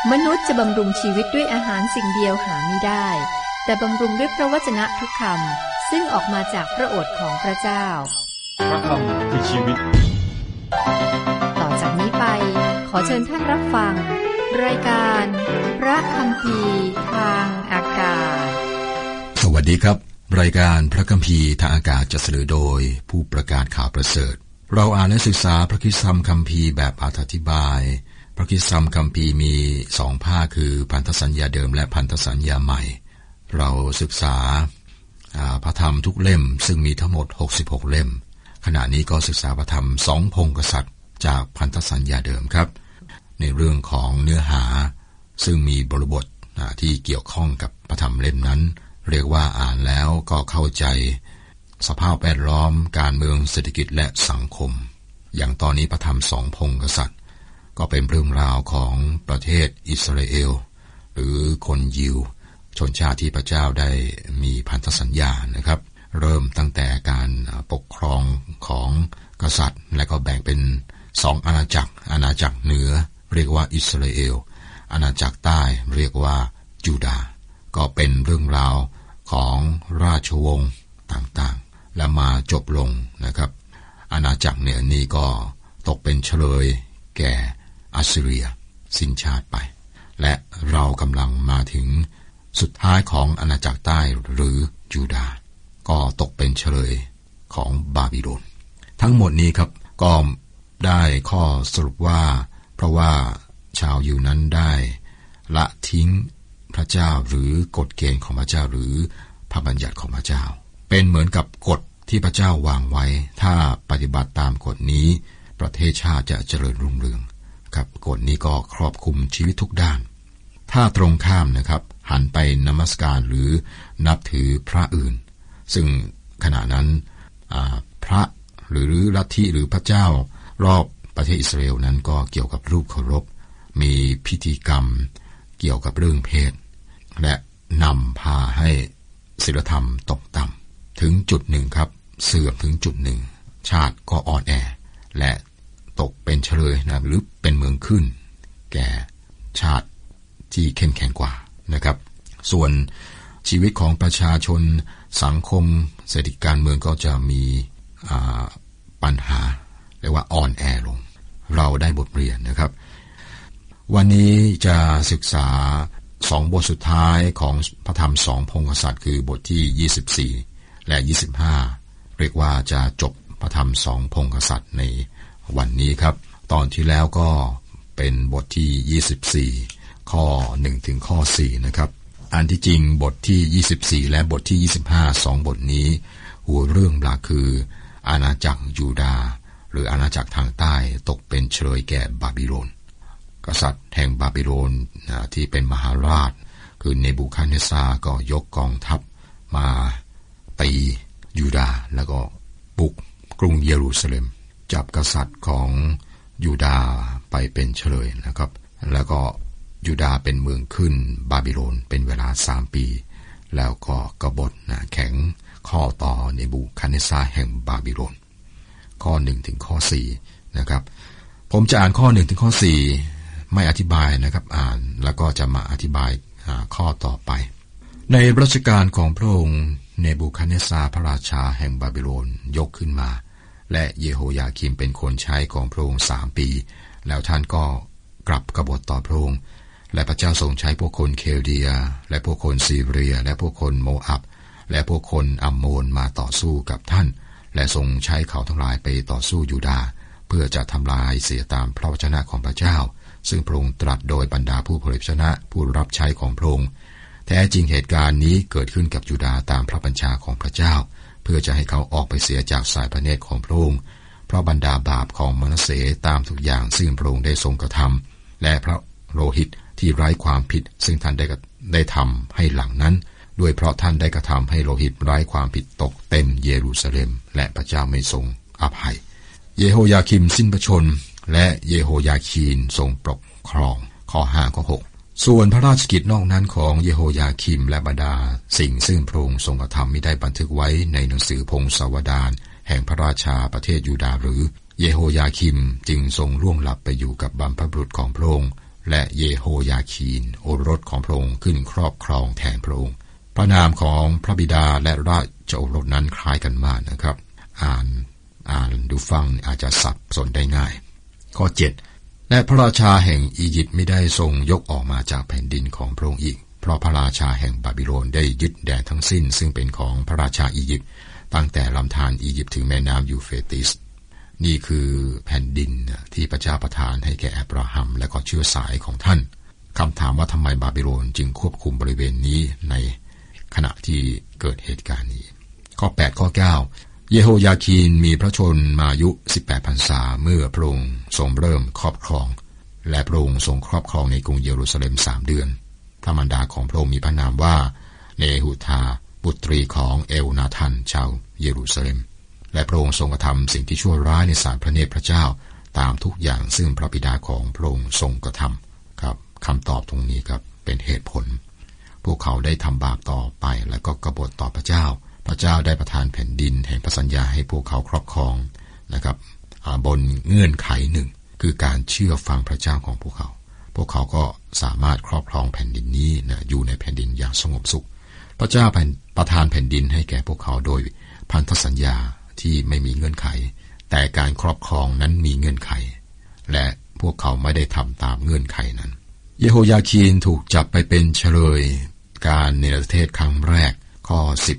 มนุษย์จะบำรุงชีวิตด้วยอาหารสิ่งเดียวหาไม่ได้แต่บำรุงด้วยพระวจนะทุกคำซึ่งออกมาจากพระโอษฐ์ของพระเจ้าพระคำคือชีวิตต่อจากนี้ไปขอเชิญท่านรับฟังรายการพระคัมภีร์ทางอากาศสวัสดีครับรายการพระคัมภีร์ทางอากาศจะเสนอโดยผู้ประกาศข่าวประเสริฐเราอ่านและศึกษาพระคริสตธรรมคัมภีร์แบบอธิบายพระคริสตธรรมคัมภีร์มี2ภาคคือพันธสัญญาเดิมและพันธสัญญาใหม่เราศึกษาพระธรรมทุกเล่มซึ่งมีทั้งหมด66เล่มขณะนี้ก็ศึกษาพระธรรม2พงศ์กษัตริย์จากพันธสัญญาเดิมครับในเรื่องของเนื้อหาซึ่งมีบริบทที่เกี่ยวข้องกับพระธรรมเล่มนั้นเรียกว่าอ่านแล้วก็เข้าใจสภาพแวดล้อมการเมืองเศรษฐกิจและสังคมอย่างตอนนี้พระธรรม2พงศ์กษัตริย์ก็เป็นเรื่องราวของประเทศอิสราเอลหรือคนยิวชนชาติที่พระเจ้าได้มีพันธสัญญานะครับเริ่มตั้งแต่การปกครองของกษัตริย์และก็แบ่งเป็น2อาณาจักรเหนือเรียกว่าอิสราเอลอาณาจักรใต้เรียกว่ายูดาห์ก็เป็นเรื่องราวของราชวงศ์ต่างๆและมาจบลงนะครับอาณาจักรเหนือนี้ก็ตกเป็นเฉลยแก่อัสซีเรียสิ้นชาติไปและเรากำลังมาถึงสุดท้ายของอาณาจักรใต้หรือยูดาห์ก็ตกเป็นเฉลยของบาบิโลนทั้งหมดนี้ครับก็ได้ข้อสรุปว่าเพราะว่าชาวยิวนั้นได้ละทิ้งพระเจ้าหรือกฎเกณฑ์ของพระเจ้าหรือพระบัญญัติของพระเจ้าเป็นเหมือนกับกฎที่พระเจ้าวางไว้ถ้าปฏิบัติตามกฎนี้ประเทศชาติจะเจริญรุ่งเรืองครับกฎนี้ก็ครอบคลุมชีวิตทุกด้านถ้าตรงข้ามนะครับหันไปนมัสการหรือนับถือพระอื่นซึ่งขณะนั้นพระหรือลัทธิหรือพระเจ้ารอบประเทศอิสราเอลนั้นก็เกี่ยวกับรูปเคารพมีพิธีกรรมเกี่ยวกับเรื่องเพศและนำพาให้ศีลธรรมตกต่ำถึงจุดหนึ่งครับเสื่อมถึงจุดหนึ่งชาติก็อ่อนแอและตกเป็นเฉลยนะหรือเป็นเมืองขึ้นแก่ชาติที่เข้มแข็งกว่านะครับส่วนชีวิตของประชาชนสังคมเศรษฐกิจการเมืองก็จะมีปัญหาเรียกว่าอ่อนแอลงเราได้บทเรียนนะครับวันนี้จะศึกษา2บทสุดท้ายของพระธรรม2พงศ์กษัตริย์คือบทที่24และ25เรียกว่าจะจบพระธรรม2พงศ์กษัตริย์ในวันนี้ครับตอนที่แล้วก็เป็นบทที่24ข้อ1ถึงข้อ4นะครับอันที่จริงบทที่24และบทที่25 2บทนี้หัวเรื่องหลักคืออาณาจักรยูดาห์หรืออาณาจักรทางใต้ตกเป็นเฉลยแก่บาบิโลนกษัตริย์แห่งบาบิโลนที่เป็นมหาราชคือเนบูคัดเนซาร์ก็ยกกองทัพมาตียูดาห์แล้วก็บุกกรุงเยรูซาเล็มจับกษัตริย์ของยูดาห์ไปเป็นเฉลยนะครับแล้วก็ยูดาห์เป็นเมืองขึ้นบาบิโลนเป็นเวลา3ปีแล้วก็กบฏแข็งข้อต่อเนบูคัดเนซาร์แห่งบาบิโลนข้อ1ถึงข้อ4นะครับผมจะอ่านข้อ1ถึงข้อ4ไม่อธิบายนะครับอ่านแล้วก็จะมาอธิบายข้อต่อไปในรัชกาลของพระองค์เนบูคัดเนซาร์พระราชาแห่งบาบิโลนยกขึ้นมาและเยโฮยาคิมเป็นคนใช้ของพระองค์3ปีแล้วท่านก็กลับกบฏต่อพระองค์และพระเจ้าทรงใช้พวกคนเคลเดียและพวกคนซีเรียและพวกคนโมอับและพวกคนอัมโมนมาต่อสู้กับท่านและทรงใช้เขาทั้งหลายไปต่อสู้ยูดาห์เพื่อจะทำลายเสียตามพระวจนะของพระเจ้าซึ่งพระองค์ตรัสโดยบรรดาผู้เผยพระวจนะผู้รับใช้ของพระองค์แท้จริงเหตุการณ์นี้เกิดขึ้นกับยูดาห์ตามพระบัญชาของพระเจ้าเพื่อจะให้เขาออกไปเสียจากสายพระเนตรของพระองค์เพราะบรรดาบาปของมนัสเสตามทุกอย่างซึ่งพระองค์ได้ทรงกระทำและพระโลหิตที่ไร้ความผิดซึ่งท่านได้ทำให้หลังนั้นด้วยเพราะท่านได้กระทำให้โลหิตไร้ความผิดตกเต็มเยรูซาเล็มและพระเจ้าไม่ทรงอภัยเยโฮยาคิมสิ้นพระชนม์และเยโฮยาคีนทรงปกครองข้อ5ข้อ6ส่วนพระราชกิจนอกนั้นของเยโฮยาคิมและบรรดาสิ่งซึ่งพระองค์ทรงกระทำมิได้บันทึกไว้ในหนังสือพงศาวดารแห่งพระราชาประเทศยูดาห์หรือเยโฮยาคิมจึงทรงล่วงลับไปอยู่กับบรรพบุรุษของพระองค์และเยโฮยาคีนโอรสของพระองค์ขึ้นครอบครองแทนพระองค์พระนามของพระบิดาและราชโอรสนั้นคล้ายกันมากนะครับอ่านดูฟังอาจจะสับสนได้ง่ายข้อ 7และพระราชาแห่งอียิปต์ไม่ได้ทรงยกออกมาจากแผ่นดินของพระองค์อีกเพราะพระราชาแห่งบาบิโลนได้ยึดแดนทั้งสิ้นซึ่งเป็นของพระราชาอียิปต์ตั้งแต่ลำธารอียิปต์ถึงแม่น้ำยูเฟรติสนี่คือแผ่นดินที่พระเจ้าประทานให้แก่อับราฮัมและก็เชื้อสายของท่านคำถามว่าทำไมบาบิโลนจึงควบคุมบริเวณนี้ในขณะที่เกิดเหตุการณ์นี้ข้อ 8 ข้อ 9เยโฮยาคีนมีพระชนมายุ18 พรรษาเมื่อพระองค์ทรงเริ่มครอบครองและพระองค์ทรงครอบครองในกรุงเยรูซาเล็ม3 เดือนพระมารดาของพระองค์มีพระนามว่าเนหุธาบุตรีของเอลนาธันชาวเยรูซาเล็มและพระองค์ทรงกระทำสิ่งที่ชั่วร้ายในศาลพระเนตรพระเจ้าตามทุกอย่างซึ่งพระบิดาของพระองค์ทรงกระทำครับคำตอบตรงนี้ครับเป็นเหตุผลพวกเขาได้ทำบาปต่อไปและก็กบฏต่อพระเจ้าพระเจ้าได้ประทานแผ่นดินแห่งพระสัญญาให้พวกเขาครอบครองนะครับบนเงื่อนไขหนึ่งคือการเชื่อฟังพระเจ้าของพวกเขาก็สามารถครอบครองแผ่นดินนี้นะอยู่ในแผ่นดินอย่างสงบสุขพระเจ้าประทานแผ่นดินให้แก่พวกเขาโดยพันธสัญญาที่ไม่มีเงื่อนไขแต่การครอบครองนั้นมีเงื่อนไขและพวกเขาไม่ได้ทำตามเงื่อนไขนั้นเยโฮยาคีนถูกจับไปเป็นเฉลยการเนรเทศครั้งแรกข้อ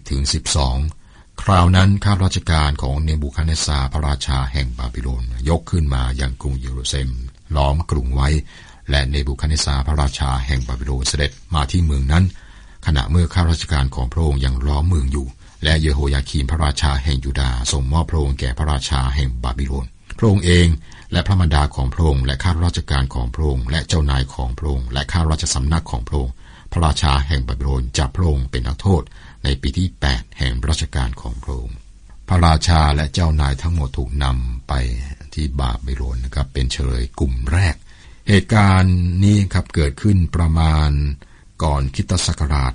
10-12 คราวนั้นข้าราชการของเนบูคัดเนสซาร์พระราชาแห่งบาบิโลนยกขึ้นมายังกรุงเยรูซาเล็มล้อมกรุงไว้และเนบูคัดเนสซาร์พระราชาแห่งบาบิโลนเสด็จมาที่เมืองนั้นขณะเมื่อข้าราชการของพระองค์ยังล้อมเมืองอยู่และเยโฮยาคีนพระราชาแห่งยูดาห์ส่งมอบพระองค์แก่พระราชาแห่งบาบิโลนพระองค์เองและพระมารดาของพระองค์และข้าราชการของพระองค์และเจ้านายของพระองค์และข้าราชสำนักของพระองค์พระราชาแห่งบาบิโลนจับพระองค์เป็นนักโทษในปีที่8แห่งรัชกาลของพระองค์พระราชาและเจ้านายทั้งหมดถูกนำไปที่บาบิโลนนะครับเป็นเฉลยกลุ่มแรกเหตุการณ์นี้ครับเกิดขึ้นประมาณก่อนคริสตศักราช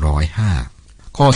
605ข้อ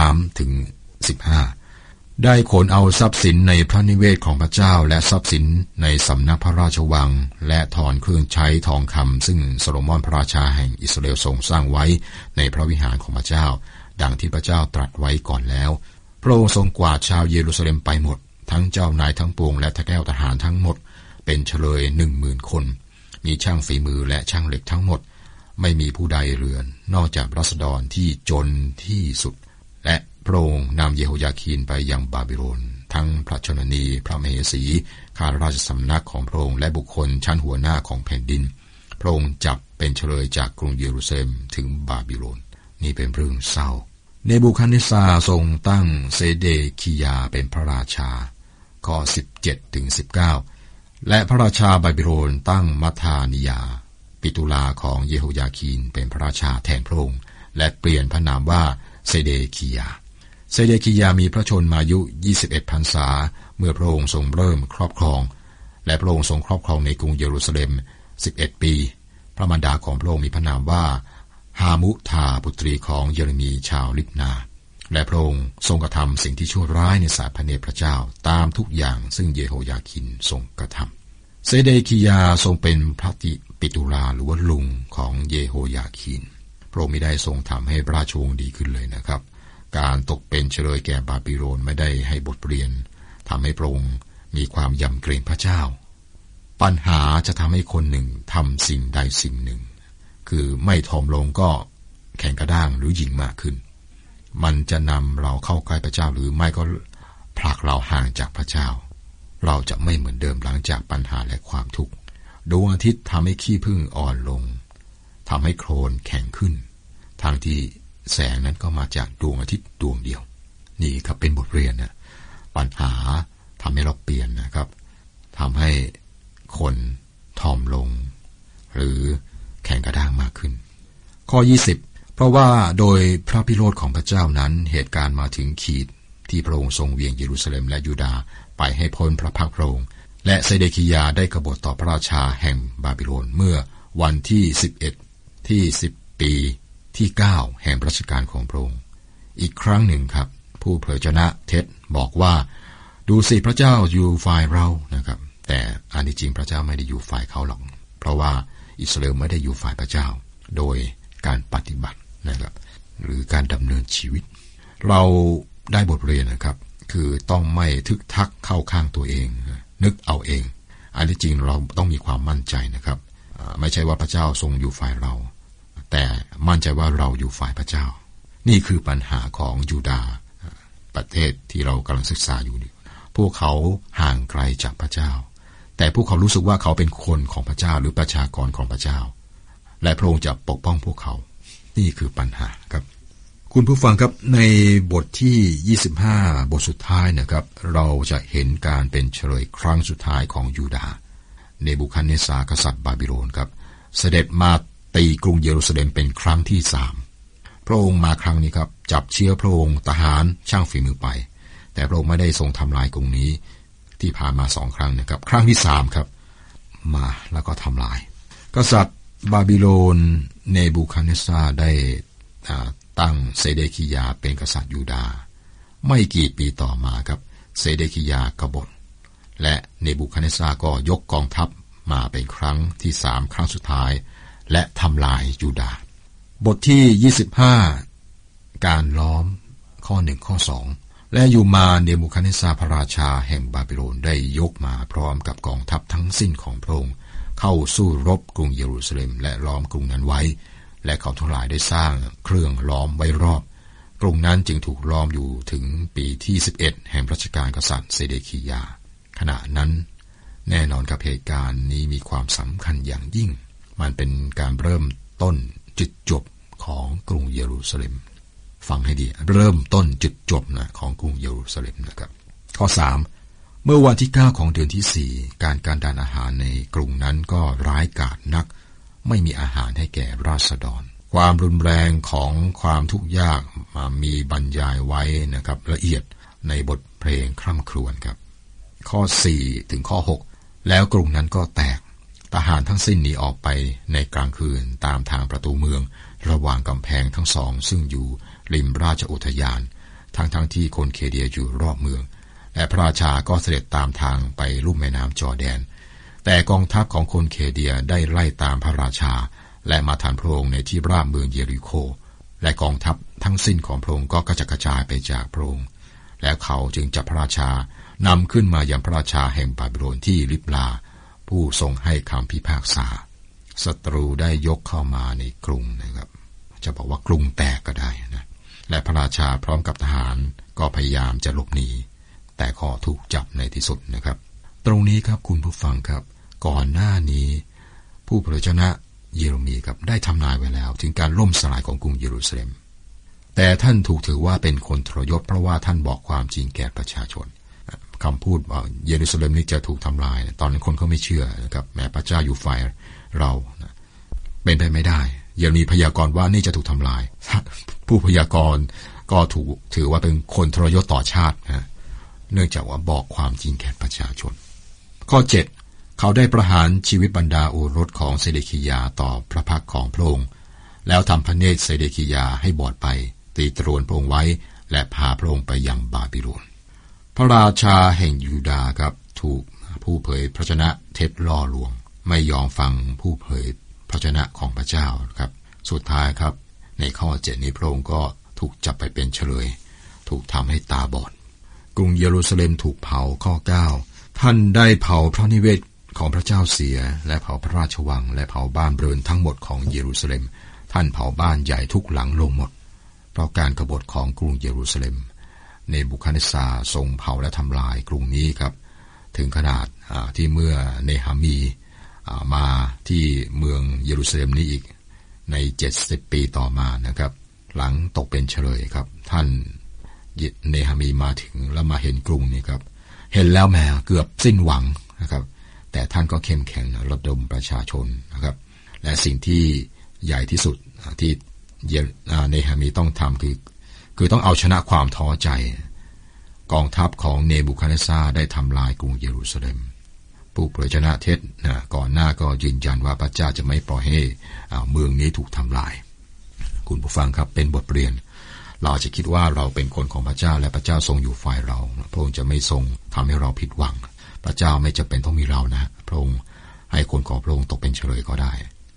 13-15ได้ขนเอาทรัพย์สินในพระนิเวศของพระเจ้าและทรัพย์สินในสำนักพระราชวังและถอนเครื่องใช้ทองคำซึ่งโซโลมอนพระราชาแห่งอิสราเอลทรงสร้างไว้ในพระวิหารของพระเจ้าดังที่พระเจ้าตรัสไว้ก่อนแล้วพระองค์ทรงกวาดชาวเยรูซาเล็มไปหมดทั้งเจ้านายทั้งปวงและแก้วทหารทั้งหมดเป็นเฉลย 10,000 คนมีช่างฝีมือและช่างเหล็กทั้งหมดไม่มีผู้ใดเรือนนอกจากราษฎรที่จนที่สุดและพระองค์นำเยโฮยาคีนไปยังบาบิโลนทั้งพระชนนีพระมเหสีข้าราชสำนักของพระองค์และบุคคลชั้นหัวหน้าของแผ่นดินพระองค์จับเป็นเฉลยจากกรุงเยรูซาเล็มถึงบาบิโลนนี่เป็นเรื่องเศร้าเนบูคัดเนสซาร์ทรงตั้งเซเดคียาเป็นพระราชาข้อ 17-19 และพระราชาบาบิโลนตั้งมัทธานิยาปิตุลาของเยโฮยาคีนเป็นพระราชาแทนพระองค์และเปลี่ยนพระนามว่าเซเดคียามีพระชนมายุ21 พรรษาเมื่อพระองค์ทรงเริ่มครอบครองและพระองค์ทรงครอบครองในกรุงเยรูซาเล็ม11 ปีพระมารดาของพระองค์มีพระนามว่าฮามุธาบุตรีของเยเรมีชาวลิบนาและพระองค์ทรงกระทำสิ่งที่ชั่วร้ายในศาลพระเนตรพระเจ้าตามทุกอย่างซึ่งเยโฮยาคีนทรงกระทำเซเดคียาทรงเป็นพระปิตุลาหรือว่าลุงของเยโฮยาคีนพระองค์ไม่ได้ทรงทำให้ราชวงศ์ดีขึ้นเลยนะครับการตกเป็นเฉลยแก่บาบิโลนไม่ได้ให้บทเรียนทำให้พระองค์มีความยำเกรงพระเจ้าปัญหาจะทำให้คนหนึ่งทำสิ่งใดสิ่งหนึ่งคือไม่ถ่อมลงก็แข็งกระด้างหรือหยิ่งมากขึ้นมันจะนำเราเข้าใกล้พระเจ้าหรือไม่ก็ผลักเราห่างจากพระเจ้าเราจะไม่เหมือนเดิมหลังจากปัญหาและความทุกข์ดวงอาทิตย์ทำให้ขี้ผึ้งอ่อนลงทำให้โคลนแข็งขึ้นทางที่แสงนั้นก็มาจากดวงอาทิตย์ดวงเดียวนี่ครับเป็นบทเรียนนะปัญหาทำให้เราเปลี่ยนนะครับทำให้คนถ่อมลงหรือแข็งกระด้างมากขึ้นข้อ 20เพราะว่าโดยพระพิโรธของพระเจ้านั้นเหตุการณ์มาถึงขีดที่พระองค์ทรงเวียงเยรูซาเล็มและยูดาห์ไปให้พ้นพระพักพระองค์และเซเดคียาได้กบฏต่อพระราชาแห่งบาบิโลนเมื่อวันที่11ที่10ปีที่9แห่งรัชกาลของพระองค์อีกครั้งหนึ่งครับผู้เผยชนะเท็จบอกว่าดูสิพระเจ้าอยู่ฝ่ายเรานะครับแต่อันที่จริงพระเจ้าไม่ได้อยู่ฝ่ายเขาหรอกเพราะว่าอิสราเอลไม่ได้อยู่ฝ่ายพระเจ้าโดยการปฏิบัตินะครับหรือการดำเนินชีวิตเราได้บทเรียนนะครับคือต้องไม่ทึกทักเข้าข้างตัวเองนึกเอาเองอันที่จริงเราต้องมีความมั่นใจนะครับไม่ใช่ว่าพระเจ้าทรงอยู่ฝ่ายเราแต่มั่นใจว่าเราอยู่ฝ่ายพระเจ้านี่คือปัญหาของยูดาห์ประเทศที่เรากำลังศึกษาอยู่นี่พวกเขาห่างไกลจากพระเจ้าแต่พวกเขารู้สึกว่าเขาเป็นคนของพระเจ้าหรือประชากรของพระเจ้าและพระองค์จะปกป้องพวกเขานี่คือปัญหาครับคุณผู้ฟังครับในบทที่25บทสุดท้ายนะครับเราจะเห็นการเป็นเฉลยครั้งสุดท้ายของยูดาห์เนบูคัดเนซาร์กษัตริย์บาบิโลนครับเสด็จมาตีกรุงเยรูซาเล็มเป็นครั้งที่3พระองค์มาครั้งนี้ครับจับเชื้อพระองค์ทหารช่างฝีมือไปแต่พระองค์ไม่ได้ทรงทำลายกรุงนี้ที่ผ่านมา2ครั้งนะครับครั้งที่3ครับมาแล้วก็ทำลายกษัตริย์บาบิโลนเนบูคัดเนซาร์ได้ตั้งเซเดคิยาเป็นกษัตริย์ยูดาห์ไม่กี่ปีต่อมาครับเซเดคิยากบฏและเนบูคัดเนซาร์ก็ยกกองทัพมาเป็นครั้งที่3ครั้งสุดท้ายและทำลายยูดาห์บทที่25การล้อมข้อ1ข้อ2และอยู่มาเนบูคัดเนซาร์พระราชาแห่งบาบิโลนได้ยกมาพร้อมกับกองทัพทั้งสิ้นของพระองค์เข้าสู้รบกรุงเยรูซาเล็มและล้อมกรุงนั้นไว้และเขาทั้งหลายได้สร้างเครื่องล้อมไว้รอบกรุงนั้นจึงถูกล้อมอยู่ถึงปีที่11แห่งรัชกาลกษัตริย์เซเดคิยาขณะนั้นแน่นอนกับเหตุการณ์นี้มีความสำคัญอย่างยิ่งมันเป็นการเริ่มต้นจุดจบของกรุงเยรูซาเล็มฟังให้ดีเริ่มต้นจุดจบนะของกรุงเยรูซาเล็มนะครับข้อ3เมื่อวันที่9ของเดือนที่4การดานอาหารในกรุงนั้นก็ร้ายกาจนักไม่มีอาหารให้แก่ราษฎรความรุนแรงของความทุกข์ยากมีบรรยายไว้นะครับละเอียดในบทเพลงคร่ำครวญครับข้อ4ถึงข้อ6แล้วกรุงนั้นก็แตกทหารทั้งสิ้นหนีออกไปในกลางคืนตามทางประตูเมืองระหว่างกำแพงทั้งสองซึ่งอยู่ริมราชอุทยานทั้งที่คนเคเดียอยู่รอบเมืองและพระราชาก็เสด็จตามทางไปลุ่มแม่น้ำจอร์แดนแต่กองทัพของคนเคเดียได้ไล่ตามพระราชาและมาทันพระองค์ในที่ราบเมืองเยริโคและกองทัพทั้งสิ้นของพระองค์ก็กระจัดกระจายไปจากพระองค์แล้วเขาจึงจับพระราชานำขึ้นมายังพระราชาแห่งบาบิโลนที่ลิบลาผู้ทรงให้คำพิพากษาศัตรูได้ยกเข้ามาในกรุงนะครับจะบอกว่ากรุงแตกก็ได้นะและพระราชาพร้อมกับทหารก็พยายามจะหลบหนีแต่ก็ถูกจับในที่สุดนะครับตรงนี้ครับคุณผู้ฟังครับก่อนหน้านี้ผู้เผยชนะเยเรมีครับได้ทำนายไว้แล้วถึงการล่มสลายของกรุงเยรูซาเล็มแต่ท่านถูกถือว่าเป็นคนทรยศเพราะว่าท่านบอกความจริงแก่ประชาชนคำพูดว่าเยรูซาเล็มนี้จะถูกทำลายตอนนั้นคนเขาไม่เชื่อนะครับแม้พระเจ้าอยู่ฝ่ายเราเป็นไปไม่ได้เยเรมีพยากรณ์ว่านี่จะถูกทำลายผู้พยากรณ์ก็ถูกถือว่าเป็นคนทรยศต่อชาตินะเนื่องจากว่าบอกความจริงแก่ประชาชนข้อ7เขาได้ประหารชีวิตบรรดาโอรสของเซเดคิยาต่อพระพักของพระองค์แล้วทำพระเนตรเซเดคิยาให้บอดไปตีตรวนพระองค์ไว้และพาพระองค์ไปยังบาบิโลนพระราชาแห่งยูดาห์ครับถูกผู้เผยพระชนะเท็จล่อลวงไม่ยอมฟังผู้เผยพระชนะของพระเจ้าครับสุดท้ายครับในข้อ7นี้พระองค์ก็ถูกจับไปเป็นเฉลยถูกทำให้ตาบอดกรุงเยรูซาเล็มถูกเผาข้อ9ท่านได้เผาพระนิเวศของพระเจ้าเสียและเผาพระราชวังและเผาบ้านเรือนทั้งหมดของเยรูซาเล็มท่านเผาบ้านใหญ่ทุกหลังลงหมดเพราะการกบฏของกรุงเยรูซาเล็มเนบูคัดเนซาร์ทรงเผาและทำลายกรุงนี้ครับถึงขนาดที่เมื่อเนหามีมาที่เมืองเยรูซาเล็มนี้อีกใน70ปีต่อมานะครับหลังตกเป็นเฉลยครับท่านเนหามีมาถึงแล้วมาเห็นกรุงนี้ครับเห็นแล้วแม้เกือบสิ้นหวังนะครับแต่ท่านก็เข้มแข็งระดมประชาชนนะครับและสิ่งที่ใหญ่ที่สุดที่เนหามีต้องทำคือต้องเอาชนะความท้อใจกองทัพของเนบูคัดเนซาร์ได้ทำลายกรุงเยรูซาเล็มผู้เผยชนะเท็จก่อนหน้าก็ยืนยันว่าพระเจ้าจะไม่ปล่อยให้เมืองนี้ถูกทำลายคุณผู้ฟังครับเป็นบทเรียนเราจะคิดว่าเราเป็นคนของพระเจ้าและพระเจ้าทรงอยู่ฝ่ายเราพระองค์จะไม่ทรงทำให้เราผิดหวังพระเจ้าไม่จำเป็นต้องมีเรานะพระองค์ให้คนของพระองค์ตกเป็นเฉลยก็ได้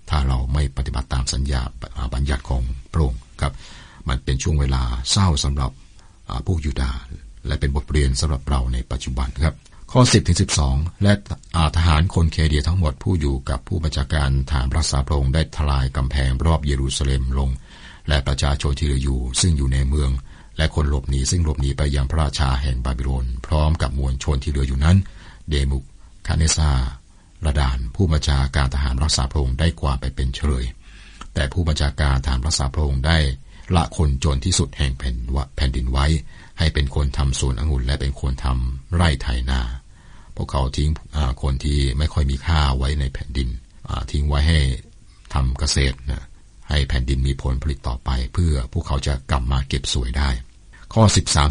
ถ้าเราไม่ปฏิบัติตามสัญญาบัญญัติของพระองค์ครับมันเป็นช่วงเวลาเศร้าสำหรับพวกยูดาห์และเป็นบทเรียนสำหรับเราในปัจจุบันครับข้อ 10-12 และทหารคนเคเดียทั้งหมดผู้อยู่กับผู้บัญชาการฐานรักษาพระองค์ได้ทลายกำแพงรอบเยรูซาเล็มลงและประชาชนที่เหลืออยู่ซึ่งอยู่ในเมืองและคนหลบหนีซึ่งหลบหนีไปยังพระราชาแห่งบาบิโลนพร้อมกับมวลชนที่เหลืออยู่นั้นเดมุคาเนซาระดานผู้บัญชาการทหารรักษาพระองค์ได้กวาดไปเป็นเฉลยแต่ผู้บัญชาการทหารรักษาพระองค์ได้ละคนจนที่สุดแห่งแผ่นดินไว้ให้เป็นคนทำสวนองุ่นและเป็นคนทำไร่ไถนาพวกเขาทิ้งคนที่ไม่ค่อยมีค่าไว้ในแผ่นดินทิ้งไว้ให้ทำเกษตรนะให้แผ่นดินมีผลผลิตต่อไปเพื่อพวกเขาจะกลับมาเก็บสวยได้ข้อ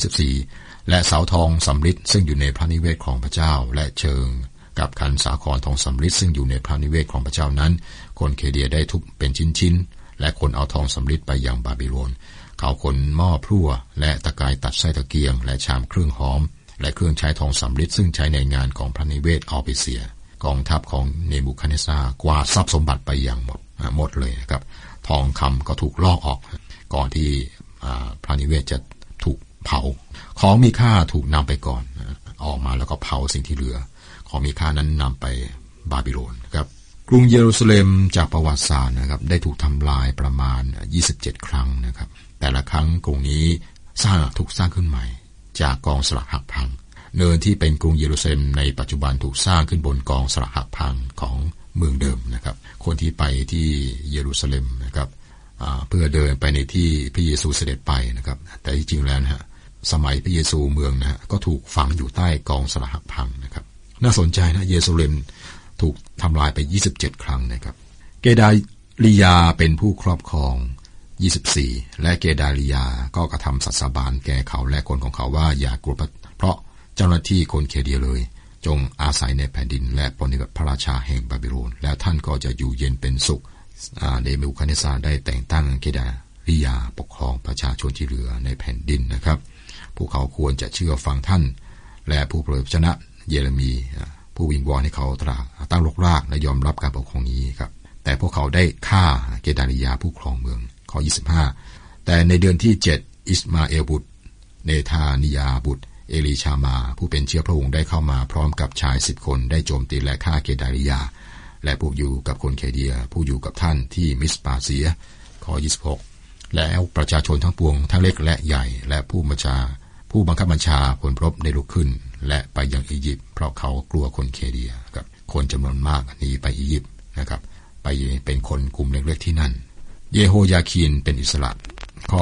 13-14 และเสาทองสำริดซึ่งอยู่ในพระนิเวศของพระเจ้าและเชิงกับคันสาครทองสำริดซึ่งอยู่ในพระนิเวศของพระเจ้านั้นคนเคเดียได้ทุบเป็นชิ้นๆและคนเอาทองสำริดไปยังบาบิโลนเขาขนหม้อพลั่วและตะกายตัดไส้ตะเกียงและชามเครื่องหอมและเครื่องใช้ทองสำริดซึ่งใช้ในงานของพระนิเวศเอาไปเสียกองทัพของเนบูคัดเนซารกวาดทรัพย์สมบัติไปอย่างหมดเลยนะครับทองคำก็ถูกลอกออกก่อนที่พระนิเวศจะถูกเผาของมีค่าถูกนำไปก่อนออกมาแล้วก็เผาสิ่งที่เหลือของมีค่านั้นนำไปบาบิโลนครับกรุงเยรูซาเล็มจากประวัติศาสตร์นะครับได้ถูกทำลายประมาณ27ครั้งนะครับแต่ละครั้งกรุงนี้ถูกสร้างขึ้นใหม่จากกองสลักหักพังเนินที่เป็นกรุงเยรูซาเล็มในปัจจุบันถูกสร้างขึ้นบนกองสลักหักพังของเมืองเดิมนะครับคนที่ไปที่เยรูซาเล็มนะครับเพื่อเดินไปในที่พระเยซูเสด็จไปนะครับแต่ที่จริงแล้วนะฮะสมัยพระเยซูเมืองนะฮะก็ถูกฝังอยู่ใต้กองสลักหักพังนะครับน่าสนใจนะเยรูซาเล็มถูกทำลายไป27ครั้งนะครับเกดาลียาเป็นผู้ครอบครอง24และเกดาลียาก็กระทำสัตย์สาบานแก่เขาและคนของเขาว่าอย่ากลัวเพราะเจ้าหน้าที่คนเคเดียเลยจงอาศัยในแผ่นดินและปฏิบัติพระราชาแห่งบาบิโลนแล้วท่านก็จะอยู่เย็นเป็นสุขเนบูคัดเนซาร์ได้แต่งตั้งเกดาลียาปกครองประชาชนที่เหลือในแผ่นดินนะครับพวกเขาควรจะเชื่อฟังท่านและผู้เผยพระชนะเยเรมีผู้วิงวอนให้เขาตั้งรกรากและยอมรับการปกครองนี้ครับแต่พวกเขาได้ฆ่าเกดาลียาผู้ครองเมืองข้อ 25แต่ในเดือนที่7อิสมาเอลบุตรเนธานิยาบุตรเอลีชามาผู้เป็นเชื้อพระวงศ์ได้เข้ามาพร้อมกับชาย10คนได้โจมตีและฆ่าเกดาลียาและพวกอยู่กับคนเคเดียผู้อยู่กับท่านที่มิสปาเสียข้อ 26แล้วประชาชนทั้งปวงทั้งเล็กและใหญ่และผู้บังคับบัญชาพลรบได้ลุกขึ้นและไปยังอียิปต์เพราะเขากลัวคนเคเดียครับคนจำนวนมากหนีไปอียิปต์นะครับไปเป็นคนกลุ่มเล็กๆที่นั่นเยโฮยาคีนเป็นอิสระข้อ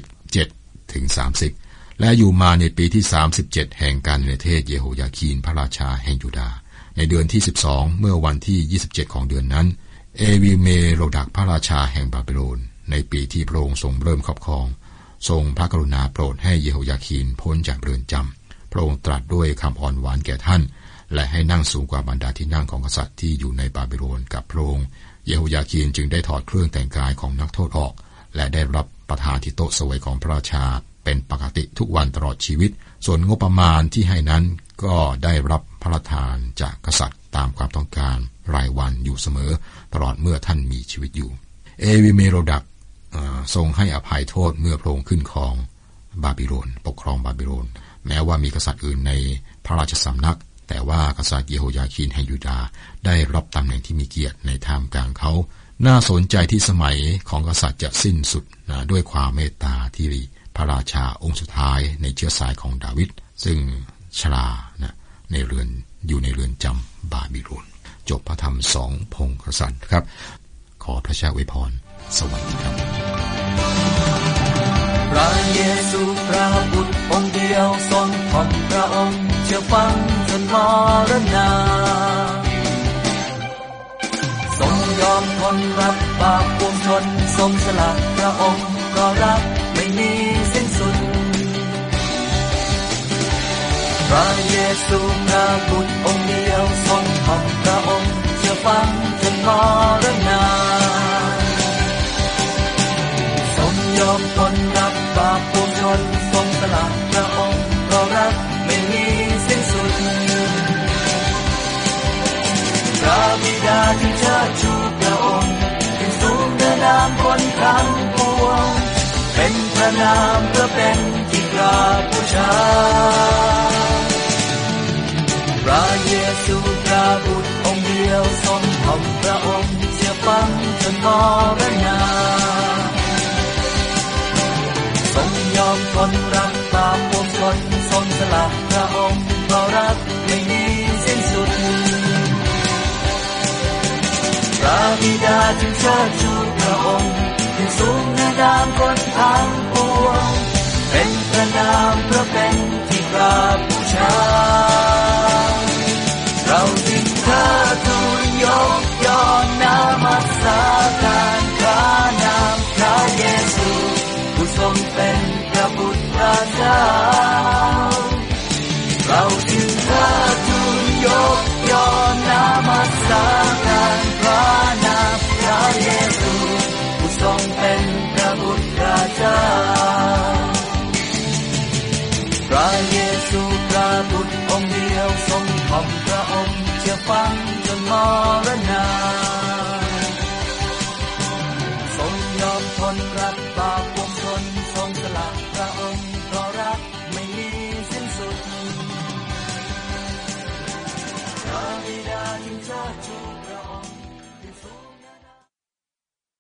27-30และอยู่มาในปีที่37แห่งการในประเทศเยโฮยาคีนพระราชาแห่งยูดาห์ในเดือนที่12เมื่อวันที่27ของเดือนนั้นเอวิเมโรดักพระราชาแห่งบาบิโลนในปีที่พระองค์ทรงเริ่มครอบครองทรงพระกรุณาโปรดให้เยโฮยาคีนพ้นจากเรือนจำพระองค์ตรัสด้วยคำอ่อนหวานแก่ท่านและให้นั่งสูงกว่าบรรดาที่นั่งของกษัตริย์ที่อยู่ในบาบิโลนกับพระองค์เยโฮยาคีนจึงได้ถอดเครื่องแต่งกายของนักโทษออกและได้รับประทานที่โต๊ะเสวยของพระราชาเป็นปกติทุกวันตลอดชีวิตส่วนงบประมาณที่ให้นั้นก็ได้รับพระราชทานจากกษัตริย์ตามความต้องการรายวันอยู่เสมอตลอดเมื่อท่านมีชีวิตอยู่เอวิเมโรดักทรงให้อภัยโทษเมื่อพระองค์ขึ้นครองบาบิโลนปกครองบาบิโลนแม้ว่ามีกษัตริย์อื่นในพระราชสำนักแต่ว่ากษัตริย์เยโฮยาคีนแห่งยูดาห์ได้รับตำแหน่งที่มีเกียรติในท่ามกลางเขาน่าสนใจที่สมัยของกษัตริย์จะสิ้นสุดด้วยความเมตตาที่พระราชาองค์สุดท้ายในเชื้อสายของดาวิดซึ่งชราในเรือนอยู่ในเรือนจำบาบิโลนจบพระธรรม2พงศ์กษัตริย์ครับขอพระเจ้าอวยพรสวัสดีครับพระเยซูพระบุตรองค์เดียวทรงถ่อมพระองค์เชื่อฟังจนมรณาทรงยอมทนรับบาปปวงชนทรงสละพระองค์ก็รักไม่มีสิ้นสุดพระเยซูพระบุตรองค์เดียวทรงถ่อมพระองค์เชื่อฟังจนมรณาทรงยอมทนรับบาปปวงชนทรงสละพระองค์ก็รักไม่มีสิ้นสุดพระบิดาที่เชิดชูพระองค์ประนามเพื่อเป็นที่กราบบูชาพระเยซูพระบุตรองค์เดียวทรงถ่อมพระองค์เสียฟังจนมรณาทรงยอมทนรับบาปปวงชนทรงสละพระองค์เพราะรักไม่มีสิ้นสุดพระบิดาจึงเชิดชูพระองค์ขึ้นสูงเหนือดามคนทั้งปวงเป็นประนามเพื่อเป็นที่กราบบูชาเราจึงเทิดทูนยกย่องนามัสการพระนามพระเยซูผู้ทรงเป็นพระบุตรพระเจ้าเราจึงเทิดทูนยกย่องนามัสการพระนามพระเยซูผู้ทรงเป็นพระบุตรพระเจ้าพระเยซูพระบุตรองค์เดียวทรงถ่อมพระองค์เชื่อฟังจนมรณา